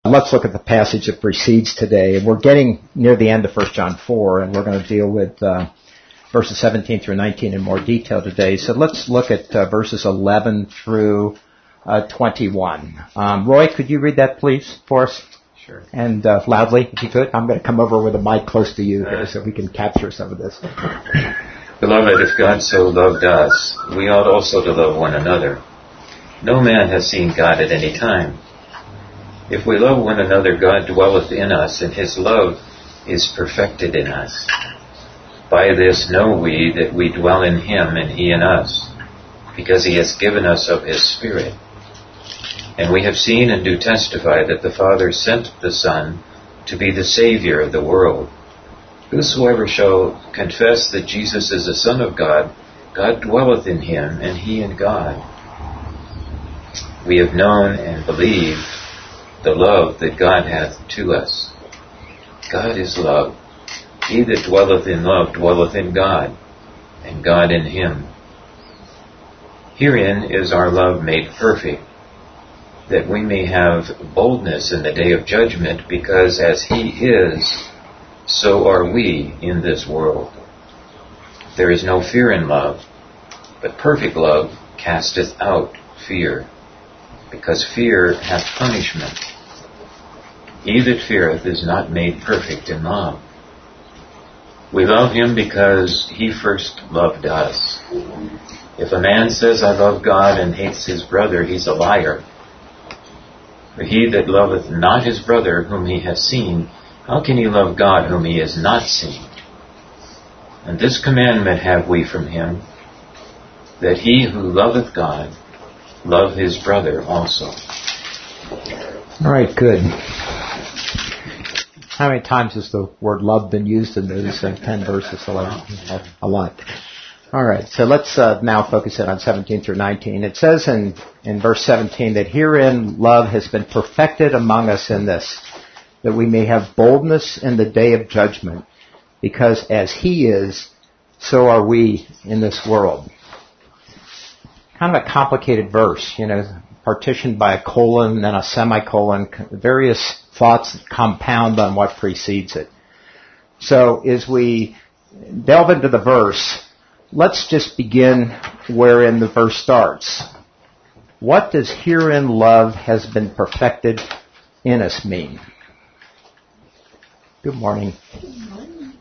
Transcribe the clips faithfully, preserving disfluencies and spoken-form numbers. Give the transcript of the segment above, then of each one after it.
Let's look at the passage that precedes today. We're getting near the end of First John four, and we're going to deal with uh, verses seventeen through nineteen in more detail today. So let's look at uh, verses eleven through uh, twenty-one. Um, Roy, could you read that, please, for us? Sure. And uh, loudly, if you could. I'm going to come over with a mic close to you here so we can capture some of this. Beloved, if God so loved us, we ought also to love one another. No man has seen God at any time. If we love one another, God dwelleth in us, and his love is perfected in us. By this know we that we dwell in him, and he in us, because he has given us of his Spirit. And we have seen and do testify that the Father sent the Son to be the Savior of the world. Whosoever shall confess that Jesus is the Son of God, God dwelleth in him, and he in God. We have known and believed the love that God hath to us. God is love. He that dwelleth in love dwelleth in God, and God in him. Herein is our love made perfect, that we may have boldness in the day of judgment, because as he is, so are we in this world. There is no fear in love, but perfect love casteth out fear, because fear hath punishment. He that feareth is not made perfect in love. We love him because he first loved us. If a man says, I love God, and hates his brother, he's a liar. For he that loveth not his brother whom he hath seen, how can he love God whom he has not seen? And this commandment have we from him, that he who loveth God love his brother also. All right, good. How many times has the word love been used in those uh, ten verses? A lot. All right, so let's uh, now focus in on seventeen through nineteen. It says in, in verse seventeen that herein love has been perfected among us in this, that we may have boldness in the day of judgment, because as he is, so are we in this world. Kind of a complicated verse, you know, partitioned by a colon and a semicolon, various thoughts that compound on what precedes it. So as we delve into the verse, let's just begin wherein the verse starts. What does herein love has been perfected in us mean? Good morning. Good morning.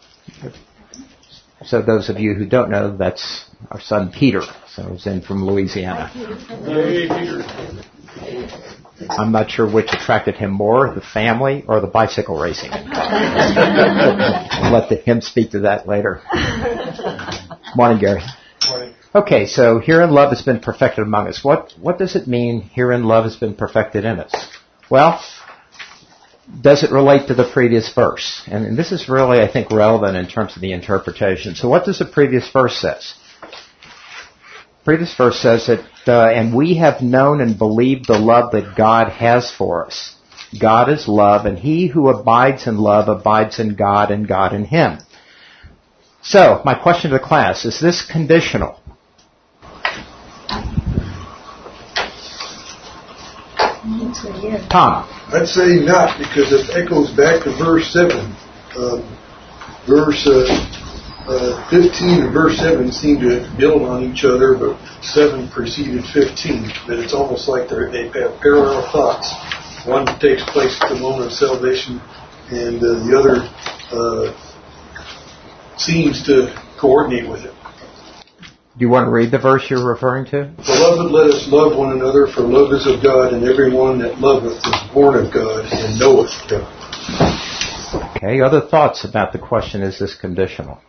So those of you who don't know, that's our son Peter. So he's in from Louisiana. Hey, Peter. I'm not sure which attracted him more, the family or the bicycle racing. I'll let the, him speak to that later. Morning, Gary. Morning. Okay, so herein love has been perfected among us. What what does it mean, herein love has been perfected in us? Well, does it relate to the previous verse? And, and this is really, I think, relevant in terms of the interpretation. So what does the previous verse says? Previous verse says that, uh, and we have known and believed the love that God has for us. God is love, and he who abides in love abides in God, and God in him. So, my question to the class, is this conditional? Tom? I'd say not, because it echoes back to verse seven. Um, verse uh, uh, fifteen and verse seven seem to build on each other, but seven preceded fifteen. That it's almost like they're, they have parallel thoughts. One takes place at the moment of salvation, and uh, the other uh, seems to coordinate with it. Do you want to read the verse you're referring to? Beloved, let us love one another, for love is of God, and everyone that loveth is born of God and knoweth God. Okay, other thoughts about the question, is this conditional?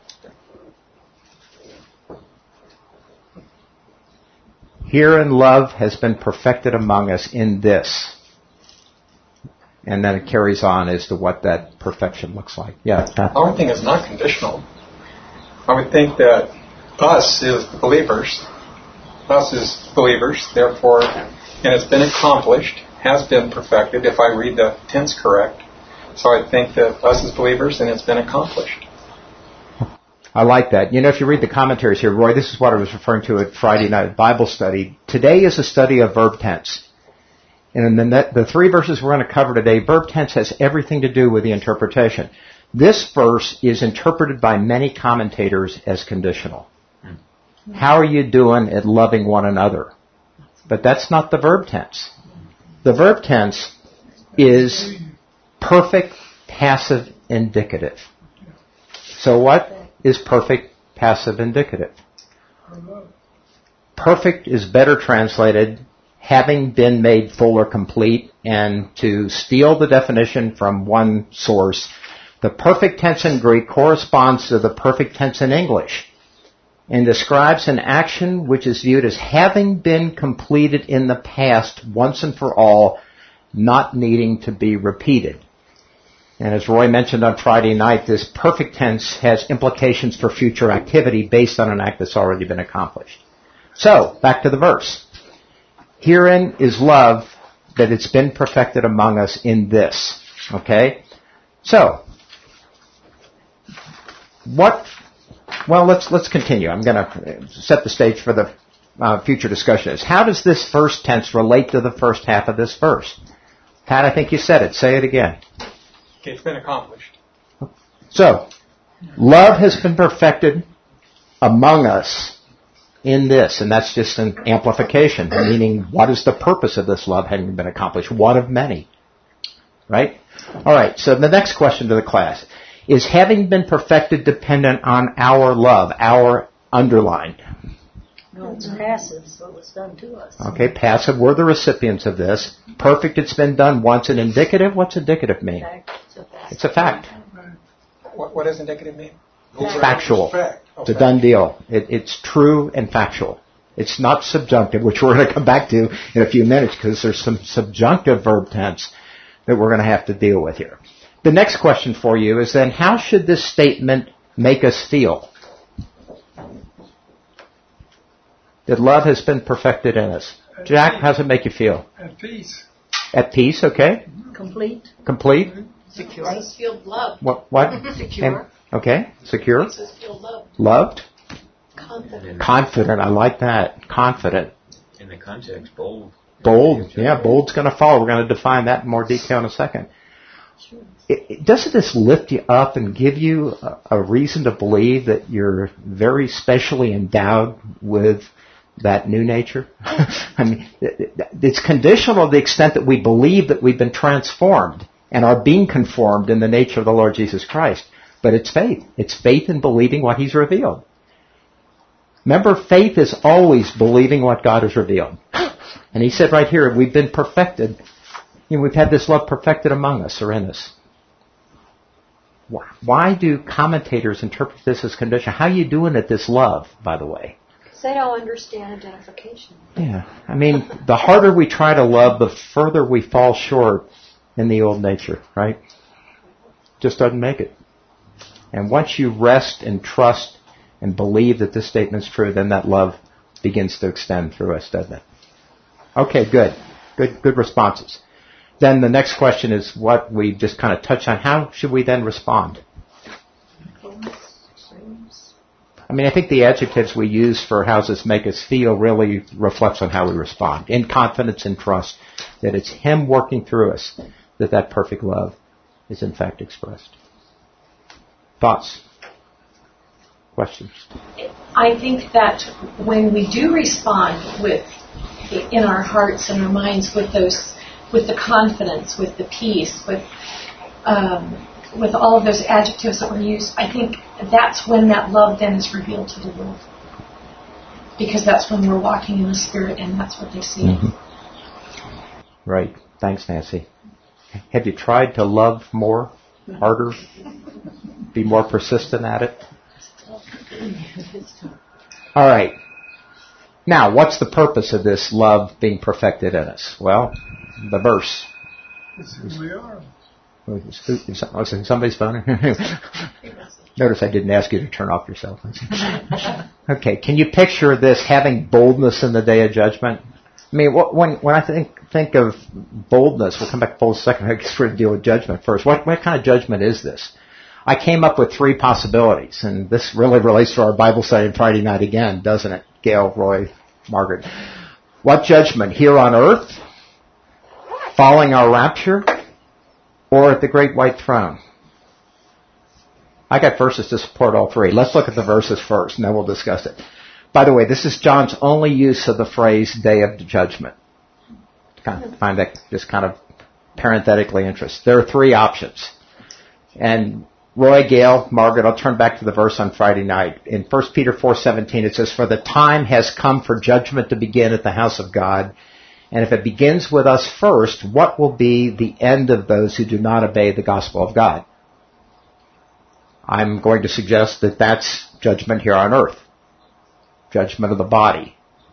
Herein love has been perfected among us in this. And then it carries on as to what that perfection looks like. Yeah. I would think it's not conditional. I would think that us is believers. Us is believers, therefore, and it's been accomplished, has been perfected, if I read the tense correct. So I think that us is believers, and it's been accomplished. I like that. You know, if you read the commentaries here, Roy, this is what I was referring to at Friday night Bible study. Today is a study of verb tense. And then the, the three verses we're going to cover today, verb tense has everything to do with the interpretation. This verse is interpreted by many commentators as conditional. How are you doing at loving one another? But that's not the verb tense. The verb tense is perfect passive indicative. So what is perfect passive indicative? Perfect is better translated having been made full or complete, and to steal the definition from one source, the perfect tense in Greek corresponds to the perfect tense in English and describes an action which is viewed as having been completed in the past once and for all, not needing to be repeated. And as Roy mentioned on Friday night, this perfect tense has implications for future activity based on an act that's already been accomplished. So, back to the verse. Herein is love, that it's been perfected among us in this. Okay? So, what, well, let's, let's continue. I'm going to set the stage for the uh, future discussion. How does this first tense relate to the first half of this verse? Pat, I think you said it. Say it again. Okay, it's been accomplished. So, love has been perfected among us in this, and that's just an amplification, meaning what is the purpose of this love having been accomplished? One of many. Right? All right, so the next question to the class. Is having been perfected dependent on our love, our underlined? No, it's passive, so it was done to us. Okay, passive, we're the recipients of this. Perfect, it's been done once. And indicative, what's indicative mean? It's a fact. What, what does indicative mean? It's factual. Fact. It's a done deal. It, it's true and factual. It's not subjunctive, which we're going to come back to in a few minutes because there's some subjunctive verb tense that we're going to have to deal with here. The next question for you is then, how should this statement make us feel? That love has been perfected in us. At Jack, peace. how does it make you feel? At peace. At peace, okay. Complete. Complete. Secure. Makes us feel loved. What? What? Secure. And- okay. Secure. Makes us feel loved. Loved. Confident. Confident. I like that. Confident. In the context, bold. Bold. Yeah, bold's going to follow. We're going to define that in more detail in a second. It, it, doesn't this lift you up and give you a, a reason to believe that you're very specially endowed with that new nature? I mean, it, it, it's conditional to the extent that we believe that we've been transformed and are being conformed in the nature of the Lord Jesus Christ. But it's faith. It's faith in believing what He's revealed. Remember, faith is always believing what God has revealed. And He said right here, we've been perfected. You know, we've had this love perfected among us or in us. Why do commentators interpret this as conditional? How are you doing at this love, by the way? Because they don't understand identification. Yeah. I mean, the harder we try to love, the further we fall short in the old nature, right? Just doesn't make it. And once you rest and trust and believe that this statement's true, then that love begins to extend through us, doesn't it? Okay, good. Good, good responses. Then the next question is what we just kind of touched on. How should we then respond? I mean, I think the adjectives we use for how does this make us feel really reflects on how we respond. In confidence and trust that it's Him working through us, that that perfect love is in fact expressed. Thoughts? Questions? I think that when we do respond with, in our hearts and our minds with those, with the confidence, with the peace, with um, with all of those adjectives that were used, I think that's when that love then is revealed to the world. Because that's when we're walking in the Spirit and that's what they see. Mm-hmm. Right. Thanks, Nancy. Have you tried to love more, harder, be more persistent at it? All right. Now, what's the purpose of this love being perfected in us? Well, the verse. It's who we are. Is somebody's phone? Notice I didn't ask you to turn off your cell phone. Okay, can you picture this having boldness in the day of judgment? I mean, when when I think think of boldness, we'll come back to boldness in a second. I guess we're going to deal with judgment first. What what kind of judgment is this? I came up with three possibilities, and this really relates to our Bible study on Friday night again, doesn't it? Gail, Roy, Margaret. What judgment? Here on earth? following our rapture, or at the great white throne? I got verses to support all three. Let's look at the verses first, and then we'll discuss it. By the way, this is John's only use of the phrase day of judgment. Kind of find that just kind of parenthetically interesting. There are three options. And Roy, Gail, Margaret, I'll turn back to the verse on Friday night. In First Peter four seventeen, it says, "For the time has come for judgment to begin at the house of God. And if it begins with us first, what will be the end of those who do not obey the gospel of God?" I'm going to suggest that that's judgment here on earth. Judgment of the body.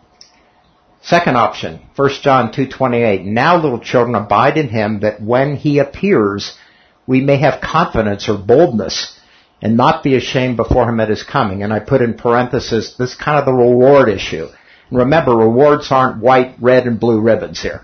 Second option, First John two twenty-eight, "Now, little children, abide in him, that when he appears, we may have confidence or boldness and not be ashamed before him at his coming." And I put in parenthesis, this is kind of the reward issue. And remember, rewards aren't white, red, and blue ribbons here.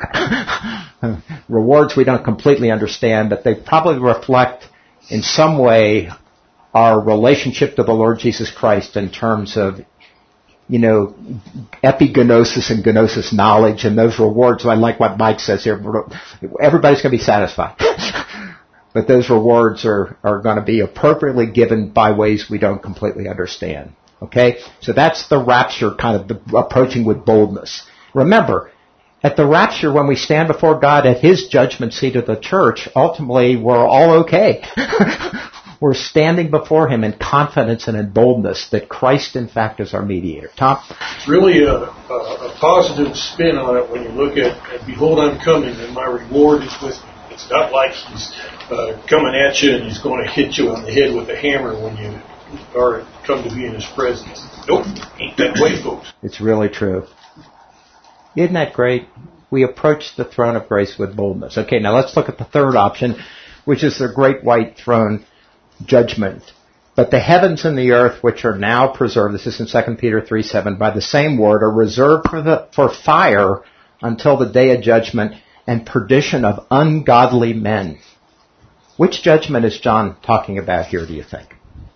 Rewards we don't completely understand, but they probably reflect in some way our relationship to the Lord Jesus Christ in terms of, you know, epigenosis and gnosis knowledge, and those rewards. I like what Mike says here. Everybody's going to be satisfied. But those rewards are, are going to be appropriately given by ways we don't completely understand. Okay? So that's the rapture, kind of the approaching with boldness. Remember, at the rapture, when we stand before God at his judgment seat of the church, ultimately we're all okay. We're standing before him in confidence and in boldness that Christ, in fact, is our mediator. Tom? It's really a, a, a positive spin on it when you look at, at, "Behold, I'm coming, and my reward is with me." It's not like he's uh, coming at you and he's going to hit you on the head with a hammer when you are come to be in his presence. Nope, ain't that way, folks. It's really true. Isn't that great? We approach the throne of grace with boldness. Okay, now let's look at the third option, which is the great white throne judgment. "But the heavens and the earth, which are now preserved," this is in Second Peter three seven, "by the same word, are reserved for the for fire until the day of judgment and perdition of ungodly men." Which judgment is John talking about here, do you think?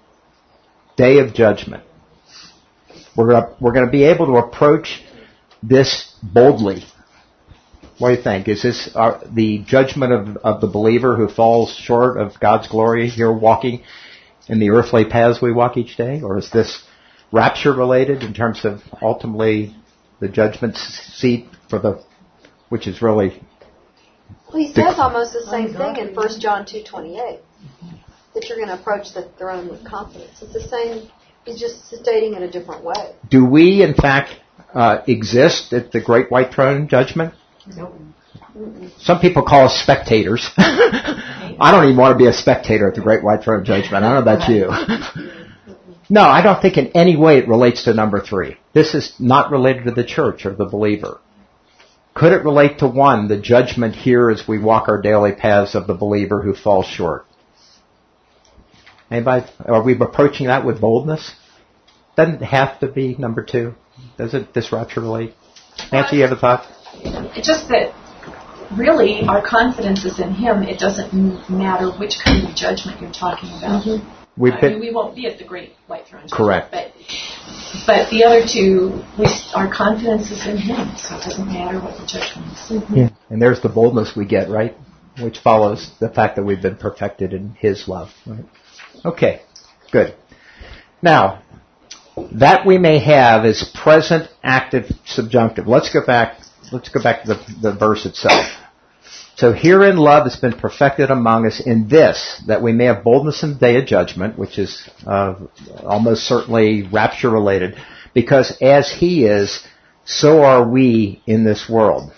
Day of judgment. We're gonna, we're going to be able to approach this boldly. What do you think? Is this uh, the judgment of, of the believer who falls short of God's glory here walking in the earthly paths we walk each day? Or is this rapture related in terms of ultimately the judgment seat for the, which is really... Well, he says almost the same thing in First John two twenty-eight, that you're going to approach the throne with confidence. It's the same, he's just stating it a different way. Do we, in fact, uh, exist at the great white throne judgment? Nope. Some people call us spectators. I don't even want to be a spectator at the great white throne judgment. I don't know about you. No, I don't think in any way it relates to number three. This is not related to the church or the believer. Could it relate to one, the judgment here as we walk our daily paths of the believer who falls short? Anybody? Are we approaching that with boldness? Doesn't it have to be number two? Does it, this rapture relate? Nancy, you have a thought? It's just that really our confidence is in him. It doesn't matter which kind of judgment you're talking about. Mm-hmm. We've I been, mean, we won't be at the great white throne judgment. Correct. But, but the other two, we, our confidence is in him, so it doesn't matter what the judgment is. Mm-hmm. Yeah. And there's the boldness we get, right? Which follows the fact that we've been perfected in his love. Right? Okay, good. Now, that we may have is present, active, subjunctive. Let's go back. Let's go back to the, the verse itself. So herein love has been perfected among us in this, that we may have boldness in the day of judgment, which is uh, almost certainly rapture related, because as he is, so are we in this world.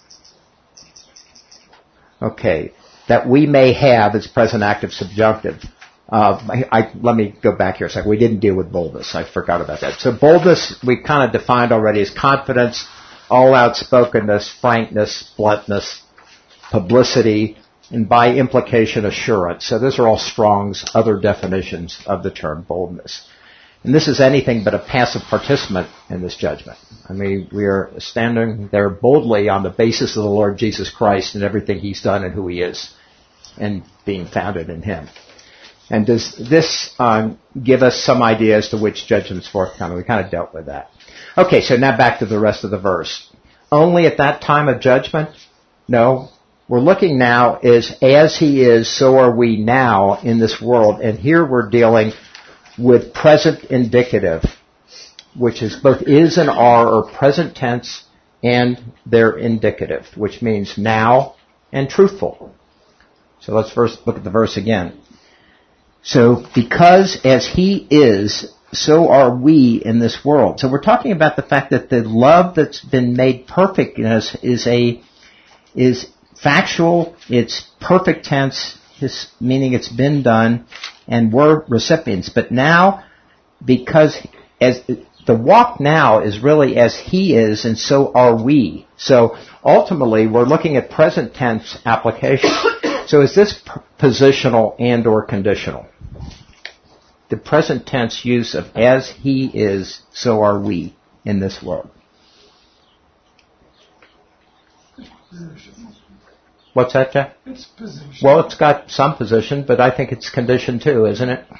Okay, that we may have is present, active, subjunctive. Uh, I, I, let me go back here a second. We didn't deal with boldness. I forgot about that. So boldness, we kind of defined already as confidence, all outspokenness, frankness, bluntness, publicity, and by implication assurance. So those are all Strong's other definitions of the term boldness. And this is anything but a passive participant in this judgment. I mean, we are standing there boldly on the basis of the Lord Jesus Christ and everything he's done and who he is, and being founded in him. And does this um, give us some idea as to which judgment's forthcoming? We kind of dealt with that. Okay, so now back to the rest of the verse. Only at that time of judgment? No. we're looking now is as he is, so are we now in this world. And here we're dealing with present indicative, which is both is and are, or present tense, and they're indicative, which means now and truthful. So let's first look at the verse again. So, because as he is, so are we in this world. So we're talking about the fact that the love that's been made perfect in us is a, is factual, it's perfect tense, meaning it's been done, and we're recipients. But now, because as the walk now is really as he is, and so are we. So ultimately, we're looking at present tense application. So is this p- positional and or conditional? The present tense use of as he is, so are we in this world. What's that, Jack? It's position. Well, it's got some position, but I think it's condition too, isn't it?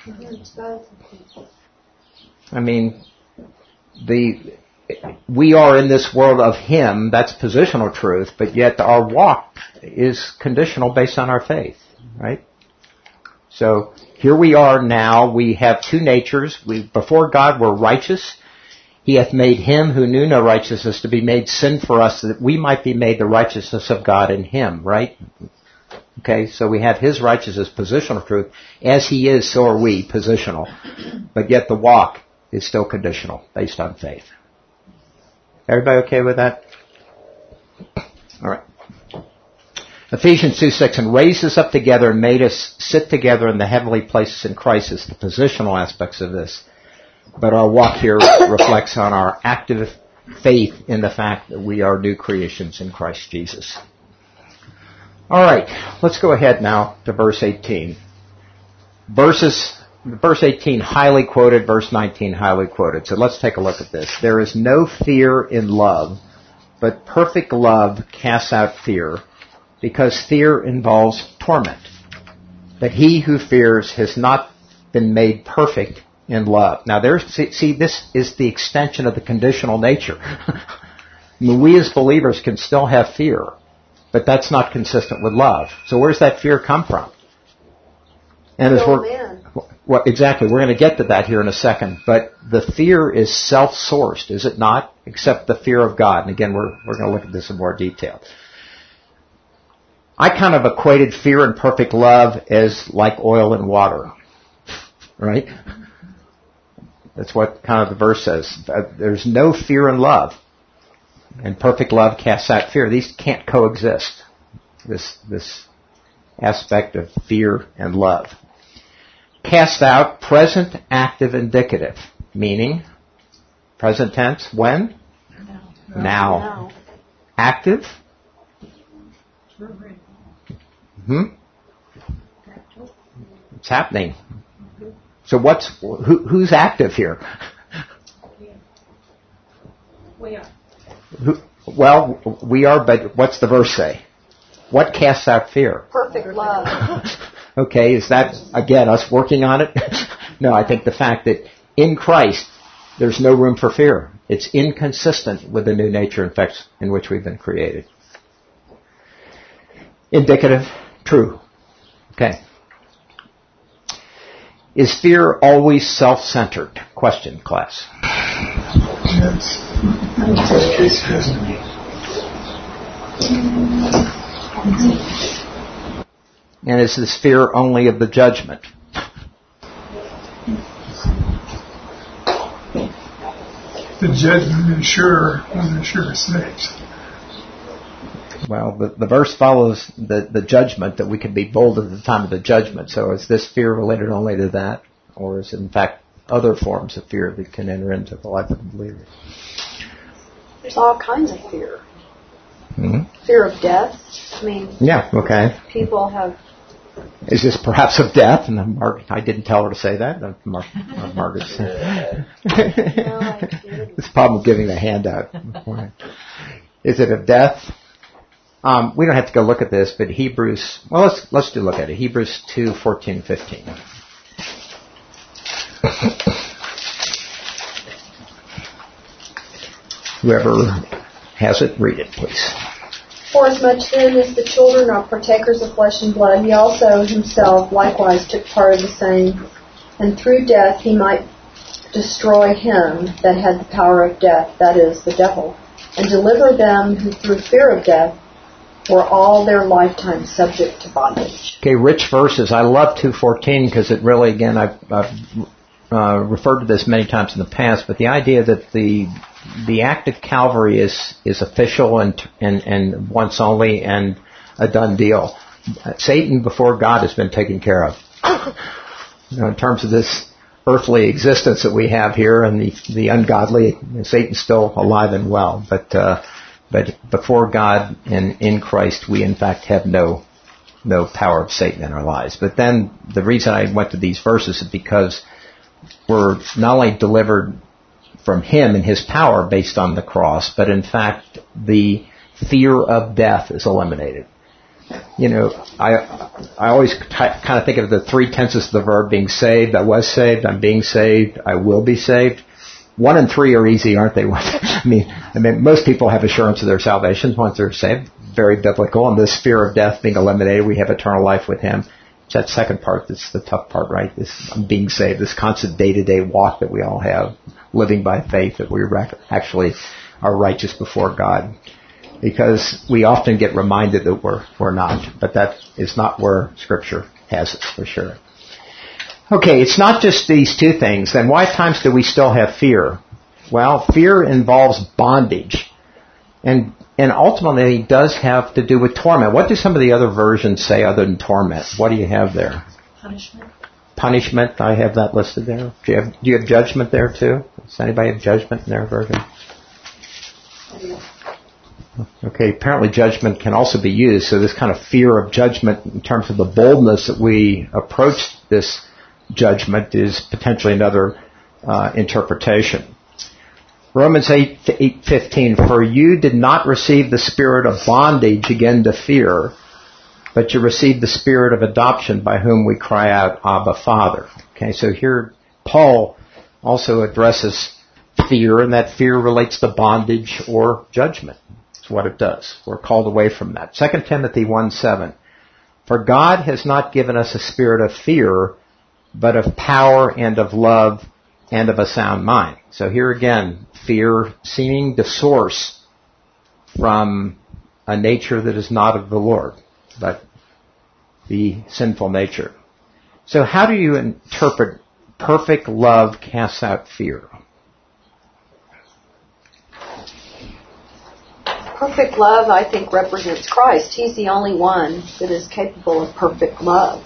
I mean, the we are in this world of him, that's positional truth, but yet our walk is conditional based on our faith, right? So here we are now, we have two natures. We, before God we're righteous. He hath made him who knew no righteousness to be made sin for us, that we might be made the righteousness of God in him, right? Okay, so we have his righteousness, positional truth. As he is, so are we, positional. But yet the walk is still conditional, based on faith. Everybody okay with that? All right. Ephesians two six, and raised us up together and made us sit together in the heavenly places in Christ, is the positional aspects of this. But our walk here reflects on our active faith in the fact that we are new creations in Christ Jesus. All right, let's go ahead now to verse eighteen. Verses, verse eighteen highly quoted, verse nineteen highly quoted. So let's take a look at this. There is no fear in love, but perfect love casts out fear, because fear involves torment. But he who fears has not been made perfect in love. Now, there's, see, this is the extension of the conditional nature. I mean, we as believers can still have fear, but that's not consistent with love. So where's that fear come from? And as we're, well, exactly, we're going to get to that here in a second. But the fear is self-sourced, is it not? Except the fear of God. And again, we're we're going to look at this in more detail. I kind of equated fear and perfect love as like oil and water, right? That's what kind of the verse says. There's no fear in love, and perfect love casts out fear. These can't coexist, this this aspect of fear and love. Cast out, present, active, indicative, meaning present tense, when? Now. Now. Now. Active? Hmm? It's happening. So what's who, who's active here? We are. Who, well, we are, but what's the verse say? What casts out fear? Perfect love. Okay, is that, again, us working on it? No, I think the fact that in Christ, there's no room for fear. It's inconsistent with the new nature, in fact, in which we've been created. Indicative, true. Okay. Is fear always self-centered? Question, class. Yes. And is this fear only of the judgment? The judgment is sure on the sure snakes. Well, the, the verse follows the, the judgment, that we can be bold at the time of the judgment. So is this fear related only to that? Or is it, in fact, other forms of fear that can enter into the life of the believer? There's all kinds of fear. Mm-hmm. Fear of death. I mean, yeah, okay. People have... Is this perhaps of death? And Mar- I didn't tell her to say that. Mar- Mar- Margaret's. This problem of giving the handout. Is it of death? Um, we don't have to go look at this, but Hebrews. Well, let's let's do look at it. Hebrews two fourteen fifteen. Whoever has it, read it, please. Forasmuch then as the children are partakers of flesh and blood, he also himself likewise took part of the same, and through death he might destroy him that had the power of death, that is, the devil, and deliver them who through fear of death were all their lifetime subject to bondage. Okay, rich verses. I love two fourteen because it really, again, I've, I've uh, referred to this many times in the past, but the idea that the the act of Calvary is is official and and and once only and a done deal. Satan before God has been taken care of. You know, in terms of this earthly existence that we have here and the the ungodly, Satan's still alive and well, but. Uh, But before God and in Christ, we in fact have no no power of Satan in our lives. But then the reason I went to these verses is because we're not only delivered from Him and His power based on the cross, but in fact the fear of death is eliminated. You know, I I always t- kind of think of the three tenses of the verb being saved. I was saved. I'm being saved. I will be saved. One and three are easy, aren't they? I mean, I mean, most people have assurance of their salvation once they're saved. Very biblical. And this fear of death being eliminated, we have eternal life with Him. It's that second part that's the tough part, right? This I'm being saved, this constant day-to-day walk that we all have, living by faith, that we actually are righteous before God. Because we often get reminded that we're we're not, but that is not where Scripture has us for sure. Okay, it's not just these two things. Then why at times do we still have fear? Well, fear involves bondage. And and ultimately it does have to do with torment. What do some of the other versions say other than torment? What do you have there? Punishment. Punishment, I have that listed there. Do you have, do you have judgment there too? Does anybody have judgment in their version? Okay, apparently judgment can also be used. So this kind of fear of judgment in terms of the boldness that we approach this judgment is potentially another uh, interpretation. Romans eight fifteen, for you did not receive the spirit of bondage again to fear, but you received the spirit of adoption by whom we cry out, Abba, Father. Okay, so here Paul also addresses fear, and that fear relates to bondage or judgment. That's what it does. We're called away from that. Second Timothy one seven, for God has not given us a spirit of fear, but of power and of love and of a sound mind. So here again, fear seeming to source from a nature that is not of the Lord, but the sinful nature. So how do you interpret perfect love casts out fear? Perfect love, I think, represents Christ. He's the only one that is capable of perfect love.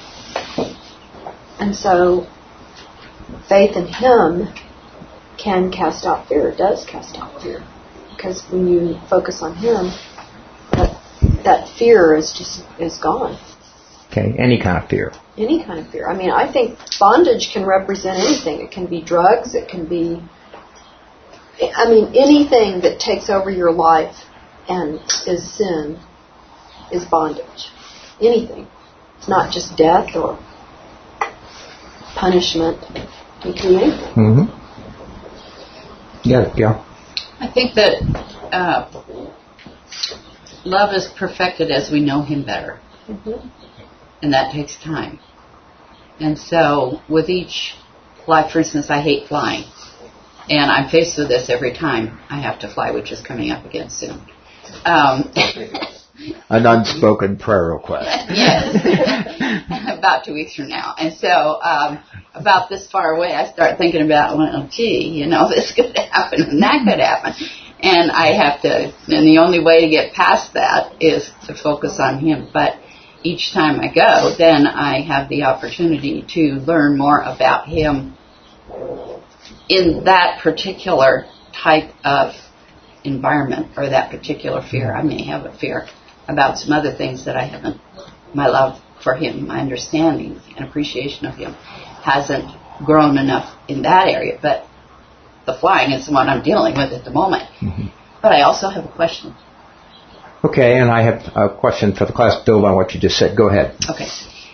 And so, faith in Him can cast out fear. It does cast out fear. Because when you focus on Him, that, that fear is just is gone. Okay, any kind of fear. Any kind of fear. I mean, I think bondage can represent anything. It can be drugs. It can be, I mean, anything that takes over your life and is sin is bondage. Anything. It's not just death or punishment. It can be anything. Mm-hmm. Yeah, yeah. I think that uh, love is perfected as we know Him better. Mm-hmm. And that takes time. And so with each, like for instance, I hate flying. And I'm faced with this every time I have to fly, which is coming up again soon. Um, An unspoken prayer request. Yes. About two weeks from now. And so um, about this far away, I start thinking about, well, gee, you know, this could happen and that could happen. And I have to, and the only way to get past that is to focus on Him. But each time I go, then I have the opportunity to learn more about Him in that particular type of environment or that particular fear. I may have a fear about some other things that I haven't, my love for Him, my understanding and appreciation of Him hasn't grown enough in that area. But the flying is the one I'm dealing with at the moment. Mm-hmm. But I also have a question. Okay, and I have a question for the class. Build on what you just said. Go ahead. Okay.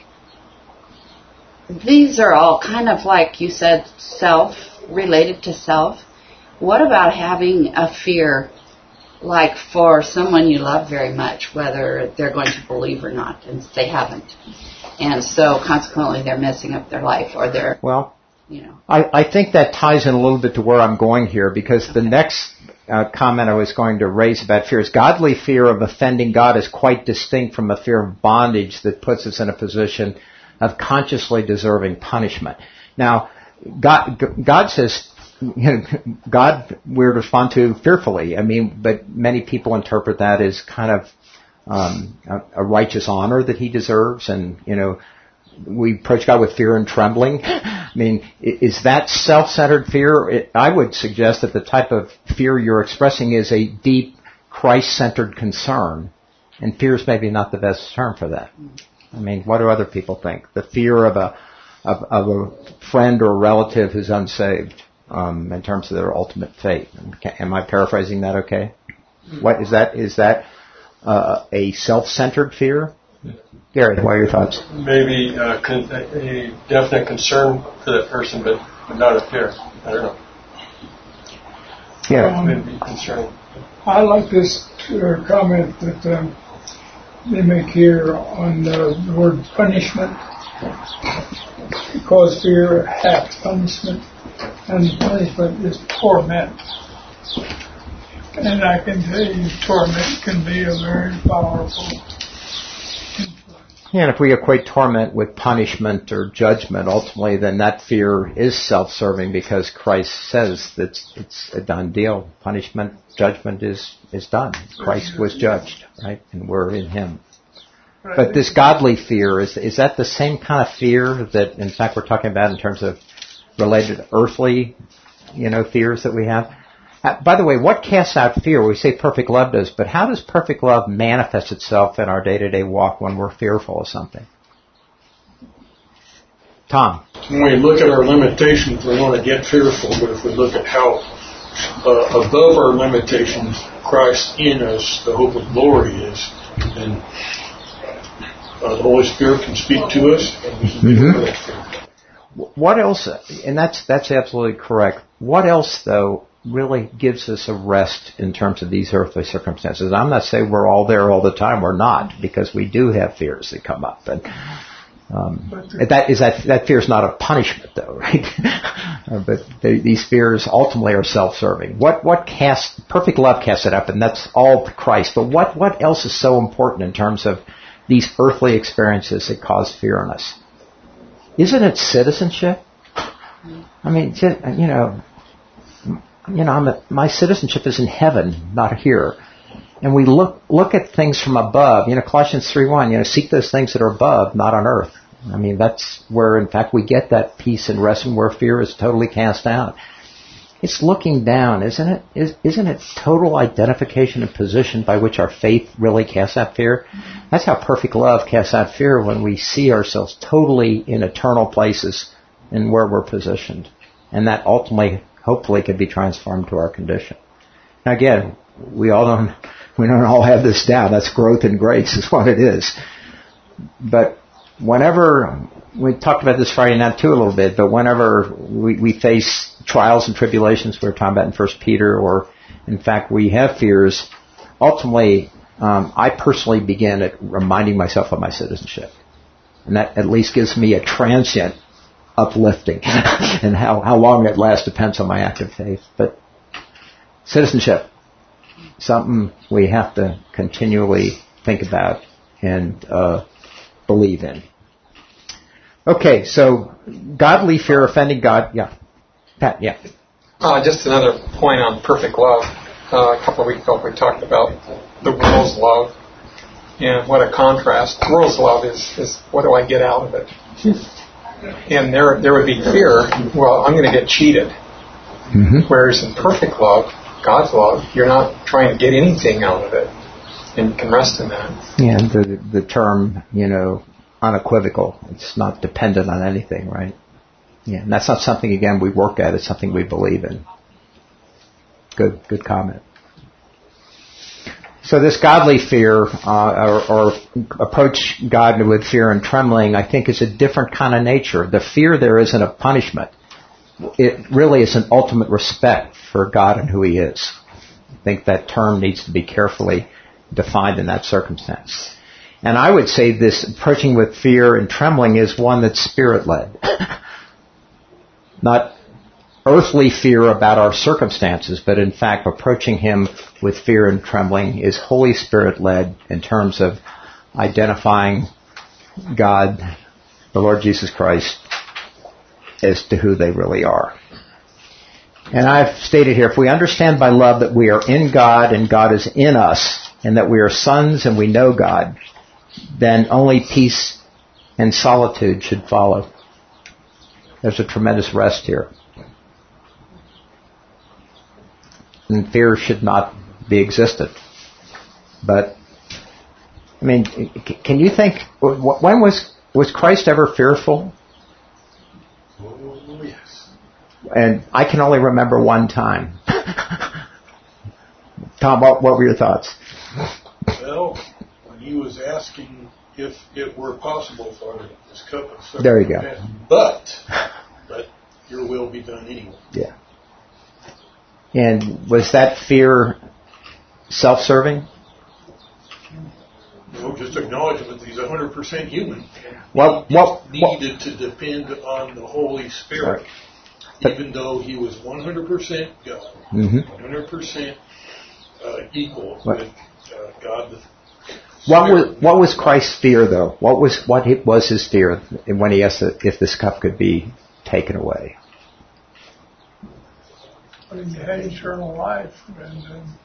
These are all kind of like you said, self, related to self. What about having a fear like for someone you love very much, whether they're going to believe or not, and they haven't. And so consequently they're messing up their life, or they're, well, you know. I, I think that ties in a little bit to where I'm going here, because okay. the next uh, comment I was going to raise about fear is godly fear of offending God is quite distinct from a fear of bondage that puts us in a position of consciously deserving punishment. Now, God, God says, you know, God we're to respond to fearfully. I mean, but many people interpret that as kind of um, a, a righteous honor that He deserves, and you know, we approach God with fear and trembling. I mean, is that self-centered fear? It, I would suggest that the type of fear you're expressing is a deep, Christ-centered concern, and fear is maybe not the best term for that. I mean, what do other people think? The fear of a of, of a friend or a relative who's unsaved, um, in terms of their ultimate fate. Am I paraphrasing that okay? What is that? Is that uh, a self-centered fear? Gary, what are your thoughts? Maybe uh, con- a definite concern for that person, but, but not a fear. I don't know. Yeah. Um, maybe concern. I like this uh, comment that um, they make here on uh, the word punishment. Because fear hath punishment, and punishment is torment. And I can tell you, torment can be a very powerful influence. Yeah, and if we equate torment with punishment or judgment, ultimately, then that fear is self-serving, because Christ says that it's a done deal. Punishment, judgment is, is done. Christ was judged, right? And we're in Him. But this godly fear, is is that the same kind of fear that, in fact, we're talking about in terms of related earthly, you know, fears that we have? Uh, by the way, what casts out fear? We say perfect love does, but how does perfect love manifest itself in our day-to-day walk when we're fearful of something? Tom? When we look at our limitations, we want to get fearful, but if we look at how uh, above our limitations Christ in us, the hope of glory is, then Uh, the Holy Spirit can speak to us, and we can mm-hmm. What else, and that's that's absolutely correct, what else, though, really gives us a rest in terms of these earthly circumstances? I'm not saying we're all there all the time. We're not, because we do have fears that come up. And um, that is that that fear is not a punishment, though, right? uh, but they, these fears ultimately are self-serving. What what casts, perfect love casts it up, and that's all Christ. But what, what else is so important in terms of these earthly experiences that cause fear in us? Isn't it citizenship? I mean, you know, you know, I'm a, my citizenship is in heaven, not here. And we look look at things from above. You know, Colossians three one. You know, seek those things that are above, not on earth. I mean, that's where, in fact, we get that peace and rest, and where fear is totally cast out. It's looking down, isn't it? Is, isn't it total identification and position by which our faith really casts out fear? That's how perfect love casts out fear, when we see ourselves totally in eternal places and where we're positioned. And that ultimately, hopefully, can be transformed to our condition. Now again, we all don't, we don't all have this down. That's growth in grace is what it is. But whenever, we talked about this Friday night too a little bit, but whenever we, we face trials and tribulations we were talking about in First Peter, or in fact we have fears, ultimately um, I personally begin at reminding myself of my citizenship. And that at least gives me a transient uplifting. And how, how long it lasts depends on my active faith. But citizenship, something we have to continually think about and uh, believe in. Okay, so godly fear, offending God. Yeah. Pat, yeah. Uh, just another point on perfect love. Uh, a couple of weeks ago we talked about the world's love, and what a contrast. The world's love is, is what do I get out of it? And there there would be fear, well, I'm going to get cheated. Mm-hmm. Whereas in perfect love, God's love, you're not trying to get anything out of it, and you can rest in that. Yeah, the, the term, you know, unequivocal. It's not dependent on anything, right? Yeah, and that's not something, again, we work at. It's something we believe in. Good, good comment. So this godly fear, uh, or, or approach God with fear and trembling, I think is a different kind of nature. The fear there isn't a punishment. It really is an ultimate respect for God and who He is. think that term needs to be carefully defined in that circumstance. And I would say this approaching with fear and trembling is one that's Spirit-led. Not earthly fear about our circumstances, but in fact approaching Him with fear and trembling is Holy Spirit-led in terms of identifying God, the Lord Jesus Christ, as to who they really are. And I've stated here, if we understand by love that we are in God and God is in us, and that we are sons and we know God, then only peace and solitude should follow. There's a tremendous rest here. And fear should not be existent. But, I mean, can you think, when was, was Christ ever fearful? Oh, yes. And I can only remember one time. Tom, what, what were your thoughts? Well, when he was asking if it were possible for this cup of suffering. There you go. Pass, but, but your will be done anyway. Yeah. And was that fear self-serving? No, just acknowledgement that he's one hundred percent human. What, he what, needed what? to depend on the Holy Spirit, right. even though he was one hundred percent God, mm-hmm. one hundred percent uh, equal right. with uh, God the What was, what was Christ's fear, though? What was what was his fear when he asked if this cup could be taken away? But he had eternal life, and um,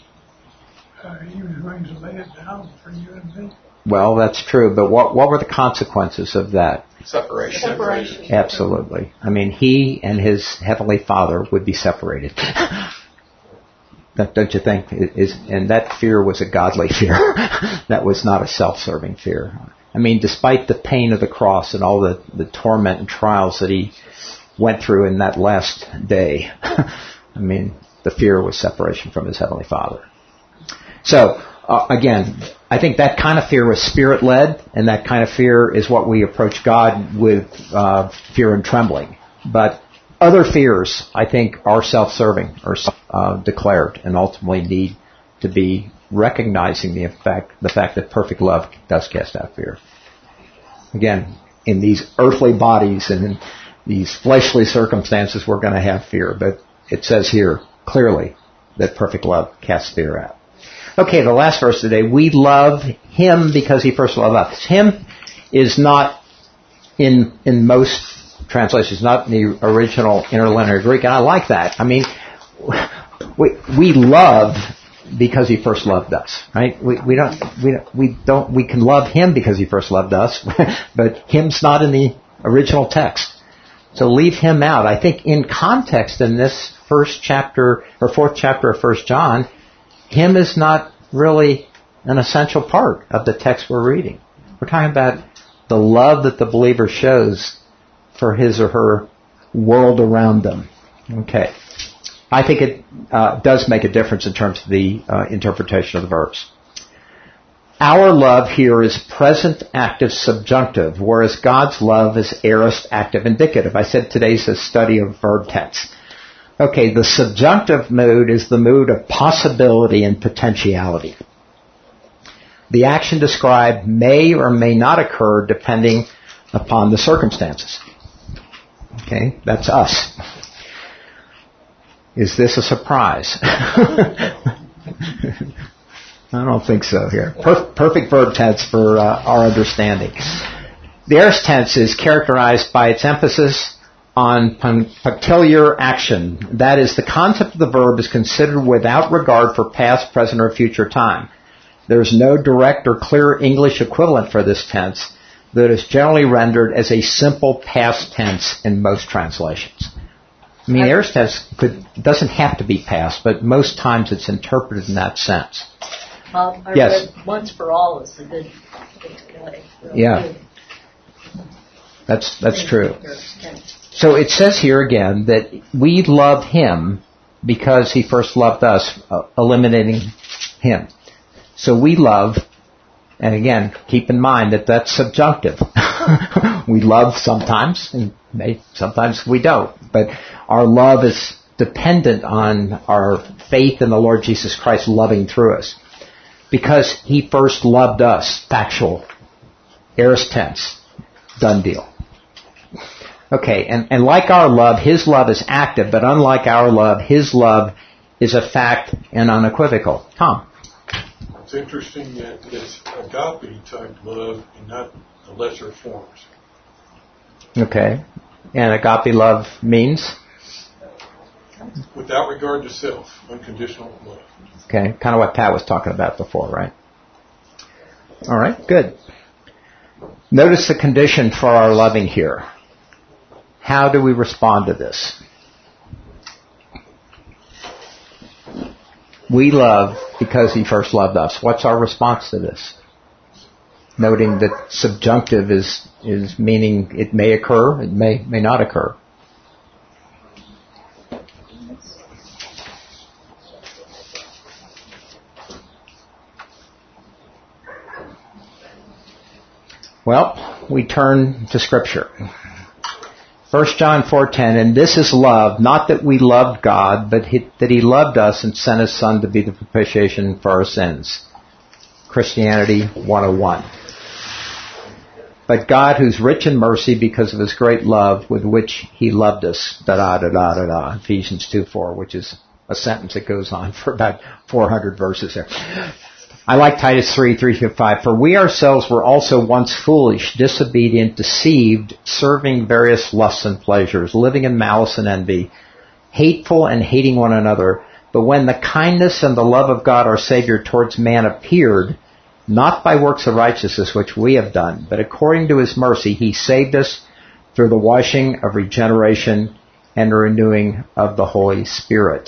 uh, he was going to lay it down for you and me. Well, that's true, but what what were the consequences of that? Separation. Separation. Absolutely. I mean, he and his heavenly Father would be separated. Don't you think? Is, and that fear was a godly fear. That was not a self-serving fear. I mean, despite the pain of the cross and all the, the torment and trials that he went through in that last day, I mean, the fear was separation from his heavenly Father. So, uh, again, I think that kind of fear was Spirit-led, and that kind of fear is what we approach God with uh, fear and trembling. But other fears, I think, are self-serving or uh, declared, and ultimately need to be recognizing the fact, the fact that perfect love does cast out fear. Again, in these earthly bodies and in these fleshly circumstances, we're going to have fear, but it says here clearly that perfect love casts fear out. Okay, the last verse today. We love Him because He first loved us. Him is not in in most translations, not in the original interlinear Greek, and I like that. I mean, we we love because He first loved us, right? We we don't we don't, we don't we can love Him because He first loved us, but Him's not in the original text. So leave Him out. I think in context in this first chapter or fourth chapter of First John, Him is not really an essential part of the text we're reading. We're talking about the love that the believer shows for his or her world around them. Okay. I think it uh, does make a difference in terms of the uh, interpretation of the verbs. Our love here is present active subjunctive, whereas God's love is aorist active indicative. I said today's a study of verb tense. Okay, the subjunctive mood is the mood of possibility and potentiality. The action described may or may not occur depending upon the circumstances. Okay, that's us. Is this a surprise? I don't think so here. Per- perfect verb tense for uh, our understanding. The aorist tense is characterized by its emphasis on punctiliar action. That is, the concept of the verb is considered without regard for past, present, or future time. There is no direct or clear English equivalent for this tense that is generally rendered as a simple past tense in most translations. I mean, aorist tense could, doesn't have to be past, but most times it's interpreted in that sense. Um, I yes. read once for all is a good, good play. Really yeah. Good. That's, that's true. So it says here again that we love Him because He first loved us, uh, eliminating Him. So we love, and again, keep in mind that that's subjunctive. We love sometimes, and may, sometimes we don't. But our love is dependent on our faith in the Lord Jesus Christ loving through us. Because He first loved us. Factual. Aorist tense. Done deal. Okay, and, and like our love, His love is active, but unlike our love, His love is a fact and unequivocal. Tom? It's interesting that it's agape type love and not the lesser forms. Okay. And agape love means? Without regard to self, unconditional love. Okay, kind of what Pat was talking about before, right? All right, good. Notice the condition for our loving here. How do we respond to this? We love because He first loved us. What's our response to this? Noting that subjunctive is, is meaning it may occur, it may, may not occur. Well, we turn to Scripture. First John four ten, and this is love, not that we loved God, but he, that He loved us and sent His Son to be the propitiation for our sins. Christianity one oh one. But God, who's rich in mercy because of His great love with which He loved us, da-da-da-da-da-da, Ephesians two four, which is a sentence that goes on for about four hundred verses there. I like Titus three, three through five. For we ourselves were also once foolish, disobedient, deceived, serving various lusts and pleasures, living in malice and envy, hateful and hating one another. But when the kindness and the love of God our Savior towards man appeared, not by works of righteousness which we have done, but according to His mercy, He saved us through the washing of regeneration and the renewing of the Holy Spirit.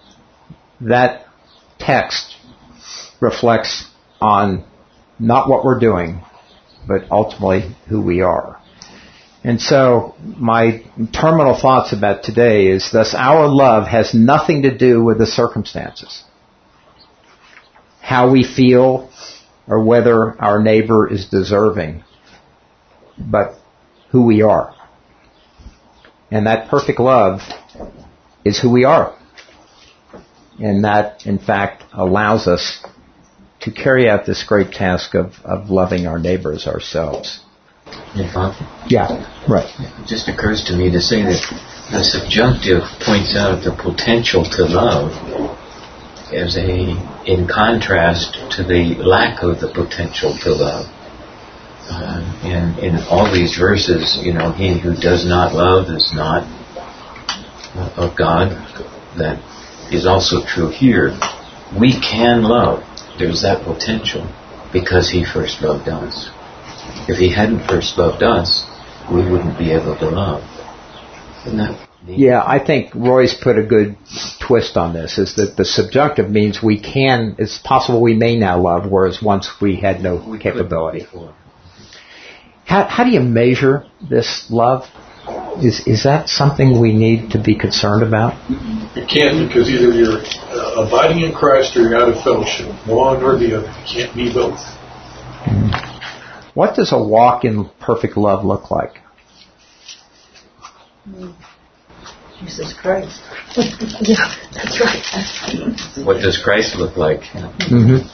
That text reflects on not what we're doing, but ultimately who we are. And so my terminal thoughts about today is thus our love has nothing to do with the circumstances, how we feel, or whether our neighbor is deserving, but who we are. And that perfect love is who we are. And that, in fact, allows us to carry out this great task of, of loving our neighbors ourselves. Yeah, Bob? Yeah, right. It just occurs to me to say that the subjunctive points out the potential to love as a, in contrast to the lack of the potential to love. Uh, and in all these verses, you know, he who does not love is not uh, of God. That is also true here. We can love. There's that potential because He first loved us. If He hadn't first loved us, we wouldn't be able to love. Isn't that neat? Yeah, I think Roy's put a good twist on this, is that the subjunctive means we can, it's possible we may now love, whereas once we had no we capability. How, how do you measure this love? Is is that something we need to be concerned about? You can't, because either you're uh, abiding in Christ or you're out of fellowship. One or the other. You can't be both. What does a walk in perfect love look like? Jesus Christ. Yeah, that's right. What does Christ look like? Mm-hmm.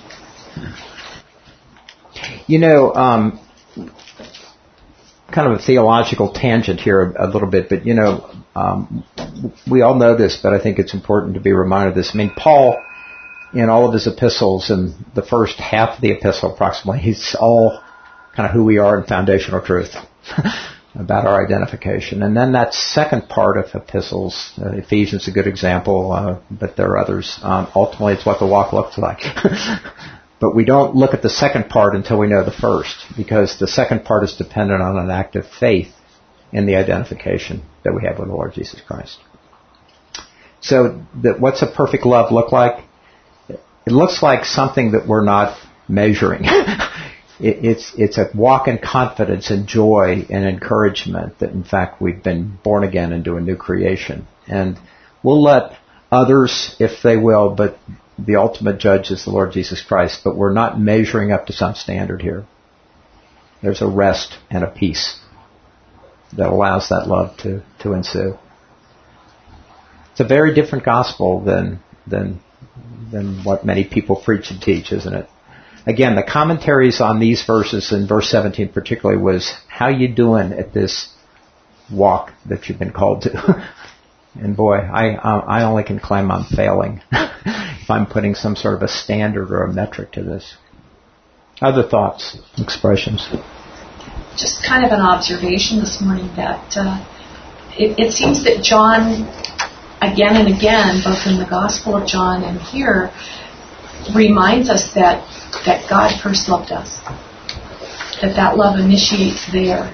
You know, um, kind of a theological tangent here a, a little bit, but you know, um, we all know this, but I think it's important to be reminded of this. I mean, Paul, in all of his epistles, and the first half of the epistle approximately, he's all kind of who we are in foundational truth about our identification. And then that second part of epistles, uh, Ephesians is a good example, uh, but there are others. Um, ultimately, it's what the walk looks like. But we don't look at the second part until we know the first, because the second part is dependent on an act of faith in the identification that we have with the Lord Jesus Christ. So that what's a perfect love look like? It looks like something that we're not measuring. it, it's it's a walk in confidence and joy and encouragement that in fact we've been born again into a new creation. And we'll let others, if they will, but the ultimate judge is the Lord Jesus Christ, but we're not measuring up to some standard here. There's a rest and a peace that allows that love to, to ensue. It's a very different gospel than than than what many people preach and teach, isn't it? Again, the commentaries on these verses, in verse seventeen particularly, was how you doing at this walk that you've been called to? And boy, I uh, I only can claim I'm failing if I'm putting some sort of a standard or a metric to this. Other thoughts, expressions? Just kind of an observation this morning that uh, it, it seems that John, again and again, both in the Gospel of John and here, reminds us that that God first loved us, that that love initiates there,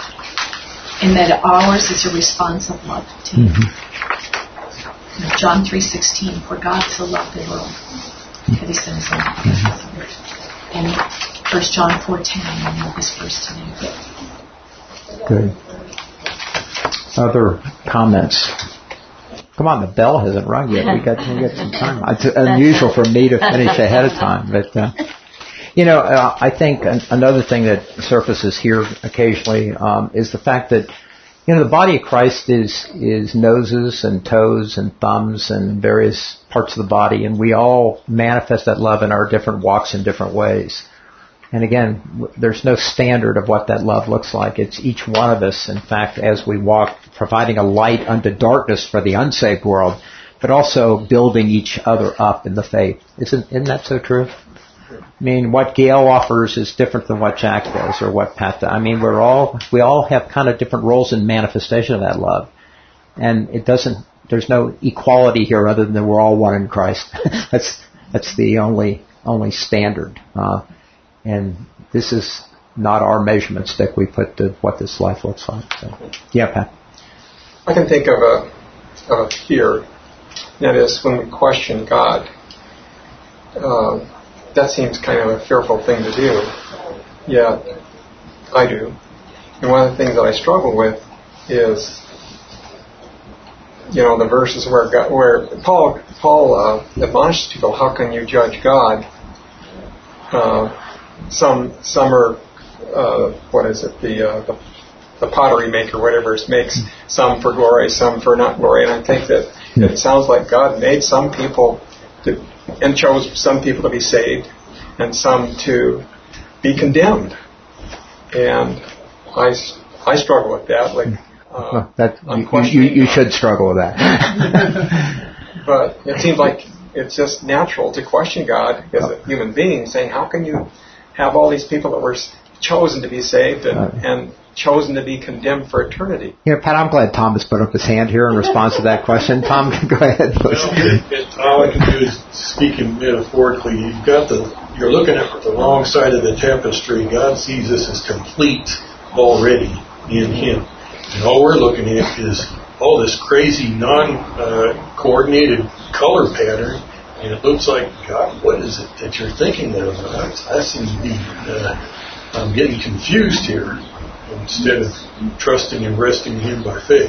and that ours is a response of love to Him. Mm-hmm. John three sixteen, for God so loved the world that He sent His only begotten Son. And First John four ten, I know this verse today. Good. Other comments? Come on, the bell hasn't rung yet. We got we got some time. It's unusual for me to finish ahead of time, but uh, you know, uh, I think an, another thing that surfaces here occasionally um, is the fact that you know the body of Christ is is noses and toes and thumbs and various parts of the body, and we all manifest that love in our different walks in different ways. And again, there's no standard of what that love looks like. It's each one of us, in fact, as we walk, providing a light unto darkness for the unsaved world, but also building each other up in the faith. Isn't, isn't that so true? I mean, what Gail offers is different than what Jack does or what Pat does. I mean, we're all, we all have kind of different roles in manifestation of that love. And it doesn't, there's no equality here other than we're all one in Christ. that's, that's the only, only standard. Uh, And this is not our measurement stick we put to what this life looks like. So, yeah, Pat. I can think of a of a fear. That is, when we question God, uh, that seems kind of a fearful thing to do. Yeah, I do. And one of the things that I struggle with is, you know, the verses where God, where Paul Paul uh, admonishes people, how can you judge God? Uh, Some some are uh, what is it the, uh, the the pottery maker, whatever it makes some for glory, some for not glory, and I think that it sounds like God made some people to, and chose some people to be saved and some to be condemned, and I, I struggle with that. Like uh, well, that you, you, you should struggle with that. But it seems like it's just natural to question God as a human being, saying, how can you have all these people that were chosen to be saved and, uh, and chosen to be condemned for eternity? Yeah, Pat, I'm glad Tom has put up his hand here in response to that question. Tom, go ahead. Please. Well, all I can do is, speaking metaphorically, you've got the, you're looking at the wrong side of the tapestry. God sees us as complete already in Him. And all we're looking at is all this crazy, non-coordinated uh, color pattern. And it looks like, God, what is it that you're thinking of? I, I seem to be, uh, I'm getting confused here instead of trusting and resting in Him by faith.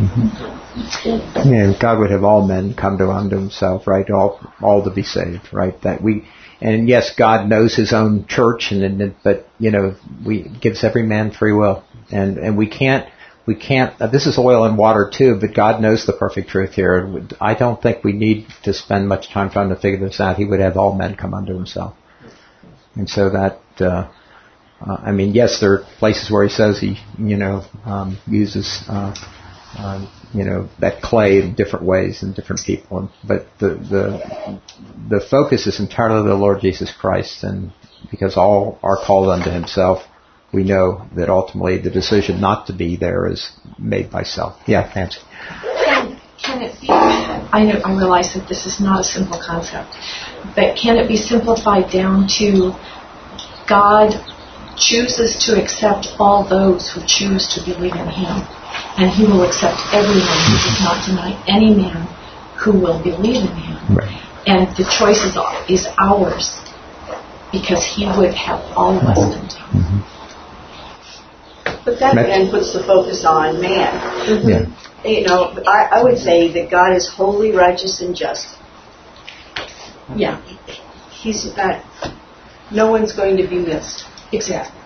Mm-hmm. Yeah, God would have all men come to unto Himself, right? All, all to be saved, right? That we, and yes, God knows His own church, and, and but you know, we gives every man free will, and and we can't. We can't, uh, this is oil and water too, but God knows the perfect truth here. I don't think we need to spend much time trying to figure this out. He would have all men come unto Himself. And so that, uh, uh, I mean, yes, there are places where He says He, you know, um, uses, uh, uh, you know, that clay in different ways and different people. But the, the, the focus is entirely the Lord Jesus Christ, and because all are called unto Himself, we know that ultimately the decision not to be there is made by self. Yeah, Nancy. Can, can it be, I know, I realize that this is not a simple concept, but can it be simplified down to God chooses to accept all those who choose to believe in Him, and He will accept everyone. He does not deny any man who will believe in Him. Right. And the choice is, is ours, because He would have all of us come to Him. Mm-hmm. But that then puts the focus on man. Mm-hmm. Yeah. You know, I, I would say that God is holy, righteous, and just. Yeah. He's not, no one's going to be missed. Exactly.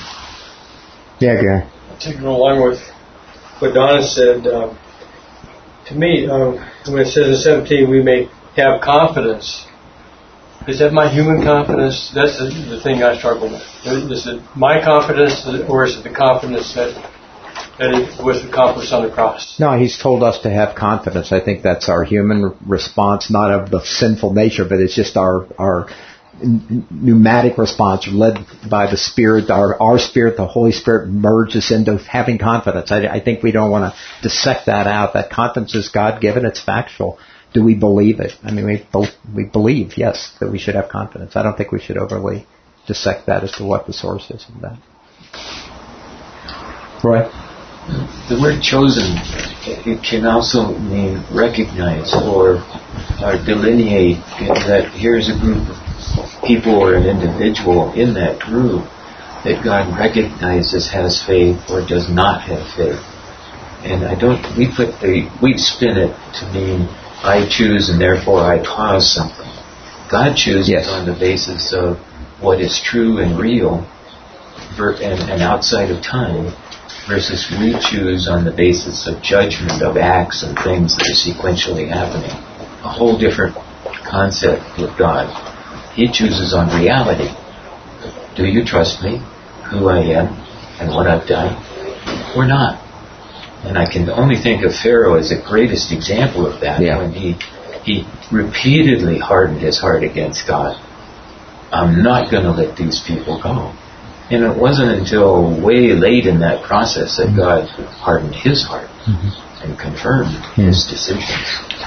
Mm-hmm. Yeah, Gary. Taking along with what Donna said, uh, to me, uh, when it says in seventeen, we may have confidence. Is that my human confidence? That's the, the thing I struggle with. Is it my confidence, or is it the confidence that that it was accomplished on the cross? No, he's told us to have confidence. I think that's our human response, not of the sinful nature, but it's just our our pneumatic response, led by the Spirit. Our our Spirit, the Holy Spirit, merges into having confidence. I, I think we don't want to dissect that out. That confidence is God-given. It's factual. Do we believe it? I mean, we both, we believe, yes, that we should have confidence. I don't think we should overly dissect that as to what the source is of that. Roy? The word chosen, it can also mean recognize or, or delineate that here's a group of people or an individual in that group that God recognizes has faith or does not have faith. And I don't, we put the, we spin it to mean I choose and therefore I cause something. God chooses yes. on the basis of what is true and real and, and outside of time, versus we choose on the basis of judgment of acts and things that are sequentially happening. A whole different concept with God. He chooses on reality. Do you trust me, who I am, and what I've done, or not? And I can only think of Pharaoh as the greatest example of that, yeah. when he he repeatedly hardened his heart against God. I'm not going to let these people go. And it wasn't until way late in that process that God hardened his heart mm-hmm. and confirmed mm-hmm. his decisions.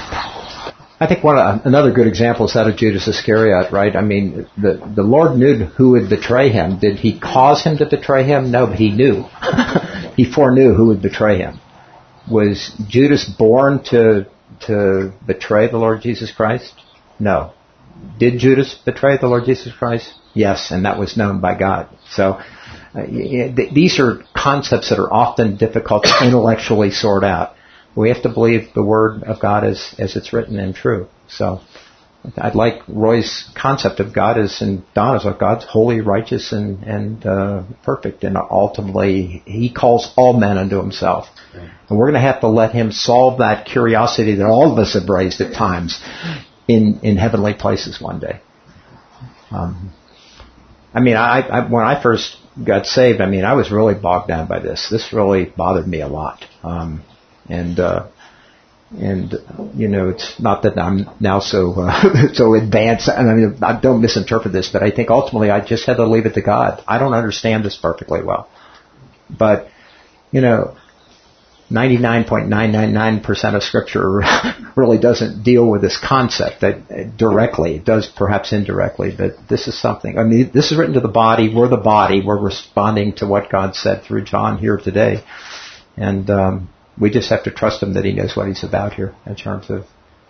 I think one uh, another good example is that of Judas Iscariot, right? I mean, the the Lord knew who would betray him. Did he cause him to betray him? No, but he knew. He foreknew who would betray him. Was Judas born to to betray the Lord Jesus Christ? No. Did Judas betray the Lord Jesus Christ? Yes, and that was known by God. So uh, these are concepts that are often difficult to intellectually sort out. We have to believe the Word of God as, as it's written and true. So I'd like Roy's concept of God as, and Donna's, of God's holy, righteous, and, and uh, perfect. And ultimately, He calls all men unto Himself. And we're going to have to let Him solve that curiosity that all of us have raised at times in, in heavenly places one day. Um, I mean, I, I when I first got saved, I mean, I was really bogged down by this. This really bothered me a lot. Um, and, uh, and, you know, it's not that I'm now so, uh, so advanced. I mean, I don't misinterpret this, but I think ultimately I just had to leave it to God. I don't understand this perfectly well. But, you know, ninety-nine point nine nine nine percent of Scripture really doesn't deal with this concept that directly. It does perhaps indirectly, but this is something. I mean, this is written to the body. We're the body. We're responding to what God said through John here today. And um, we just have to trust Him that He knows what He's about here in terms of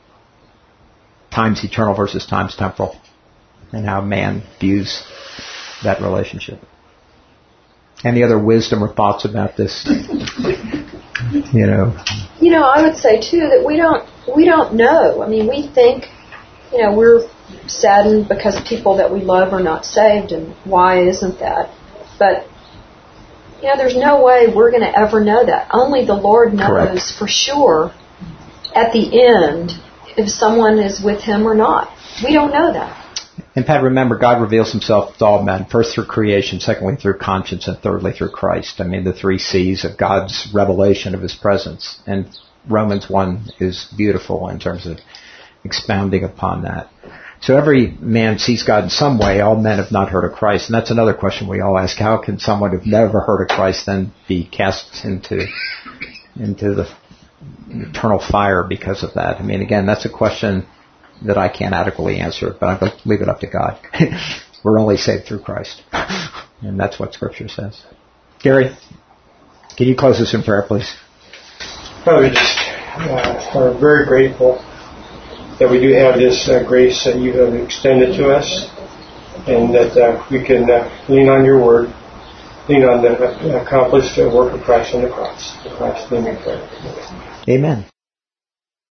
times eternal versus times temporal and how man views that relationship. Any other wisdom or thoughts about this? You know. You know, I would say too that we don't we don't know. I mean, we think, you know, we're saddened because people that we love are not saved, and why isn't that? But you know, there's no way we're going to ever know that. Only the Lord knows Correct. For sure at the end if someone is with Him or not. We don't know that. And Pat, remember, God reveals Himself to all men, first through creation, secondly through conscience, and thirdly through Christ. I mean, the three C's of God's revelation of His presence. And Romans one is beautiful in terms of expounding upon that. So every man sees God in some way. All men have not heard of Christ. And that's another question we all ask. How can someone who've never heard of Christ then be cast into, into the eternal fire because of that? I mean, again, that's a question that I can't adequately answer, but I'm going to leave it up to God. We're only saved through Christ. And that's what Scripture says. Gary, can you close us in prayer, please? Father, we just uh, are very grateful that we do have this uh, grace that you have extended to us, and that uh, we can uh, lean on your word, lean on the uh, accomplished uh, work of Christ on the cross. In Christ's name we pray. Amen.